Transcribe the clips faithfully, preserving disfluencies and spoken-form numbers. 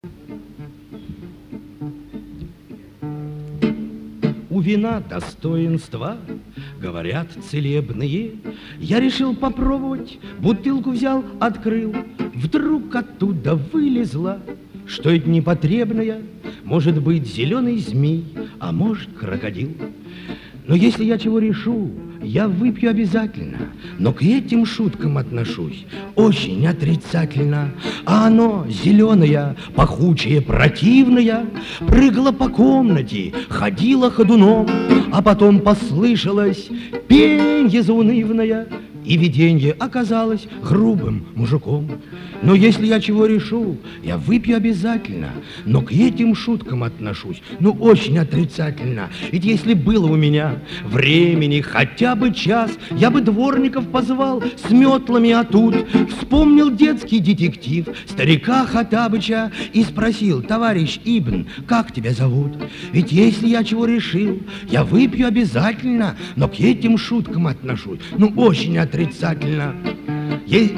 У вина достоинства, говорят целебные. Я решил попробовать, бутылку взял, открыл. Вдруг оттуда вылезла, что это непотребное, может быть, зеленый змей, а может, крокодил. Но если я чего решу, я выпью обязательно, но к этим шуткам отношусь очень отрицательно. А оно, зеленое, пахучее, противное, прыгало по комнате, ходило ходуном, а потом послышалось пенье заунывное, и виденье оказалось грубым мужиком. Но если я чего решу, я выпью обязательно, но к этим шуткам отношусь, ну, очень отрицательно. Ведь если было у меня времени хотя бы час, я бы дворников позвал с метлами, а тут вспомнил детский детектив старика Хоттабыча и спросил: товарищ Ибн, как тебя зовут? Ведь если я чего решил, я выпью обязательно, но к этим шуткам отношусь, ну, очень отрицательно. Есть...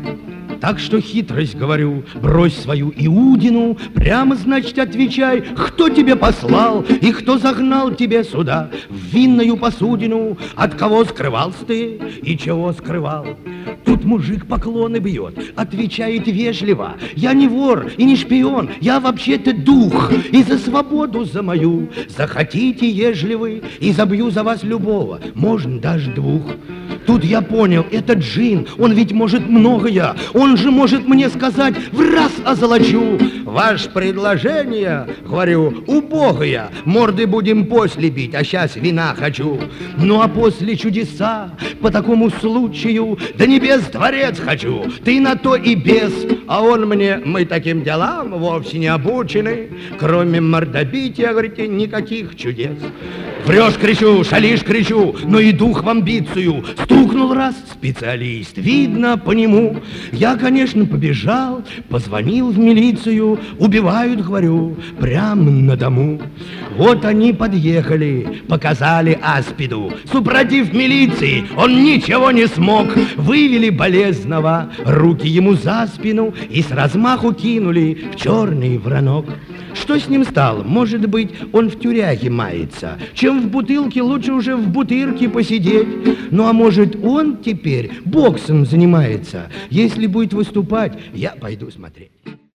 Так что хитрость, говорю, брось свою Иудину, прямо, значит, отвечай, кто тебе послал и кто загнал тебя сюда, в винную посудину, от кого скрывался ты и чего скрывал. Тут мужик поклоны бьет, отвечает вежливо: я не вор и не шпион, я вообще-то дух, и за свободу за мою захотите, ежели вы, и забью за вас любого, можно даже двух. Тут я понял, это джин, он ведь может многое, он же может мне сказать, в раз озолочу. Ваше предложение, говорю, убогое, морды будем после бить, а сейчас вина хочу. Ну а после чудеса, по такому случаю, до небес дворец хочу, ты на то и без. А он мне: мы таким делам вовсе не обучены, кроме мордобития, говорите, никаких чудес. Врешь, кричу, шалишь, кричу, но и дух в амбицию. Стукнул раз специалист, видно по нему. Я, конечно, побежал, позвонил в милицию. Убивают, говорю, прямо на дому. Вот они подъехали, показали аспиду. Супротив милиции он ничего не смог. Вывели болезного, руки ему за спину и с размаху кинули в черный воронок. Что с ним стало? Может быть, он в тюряге мается. Чем в бутылке, лучше уже в бутырке посидеть. Ну, а может, он теперь боксом занимается. Если будет выступать, я пойду смотреть.